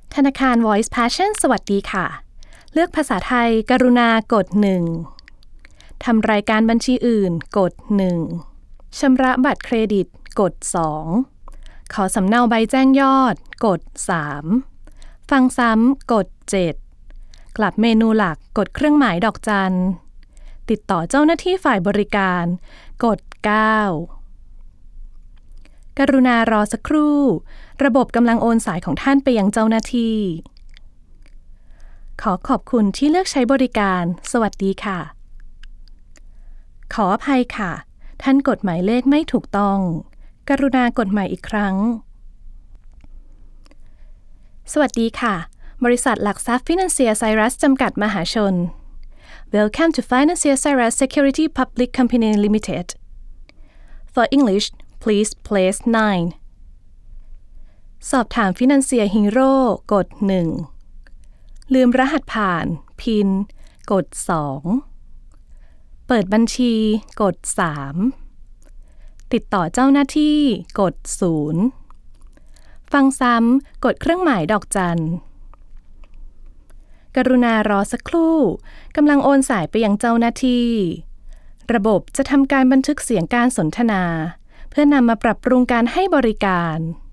ธนาคาร Voice Passion สวัสดีค่ะเลือกภาษาไทยกรุณากด1ทำรายการบัญชีอื่นกด1ชำระบัตรเครดิตกด2ขอสำเนาใบแจ้งยอดกด3ฟังซ้ำกด7กลับเมนูหลักกดเครื่องหมายดอกจันติดต่อเจ้าหน้าที่ฝ่ายบริการกด9กรุณารอสักครู่ระบบกำลังโอนสายของท่านไปยังเจ้าหน้าที่ขอขอบคุณที่เลือกใช้บริการสวัสดีค่ะขออภัยค่ะท่านกดหมายเลขไม่ถูกต้องกรุณากดใหม่อีกครั้งสวัสดีค่ะบริษัทหลักทรัพย์ Financier Cyrus จำกัดมหาชน Welcome to Financier Cyrus Security Public Company Limited. For English, please press 9. สอบถาม Financier Hero กด1ลืมรหัสผ่าน PIN กด2เปิดบัญชีกด3ติดต่อเจ้าหน้าที่กด0ฟังซ้ำกดเครื่องหมายดอกจันกรุณารอสักครู่กำลังโอนสายไปยังเจ้าหน้าที่ระบบจะทำการบันทึกเสียงการสนทนาเพื่อนำมาปรับปรุงการให้บริการ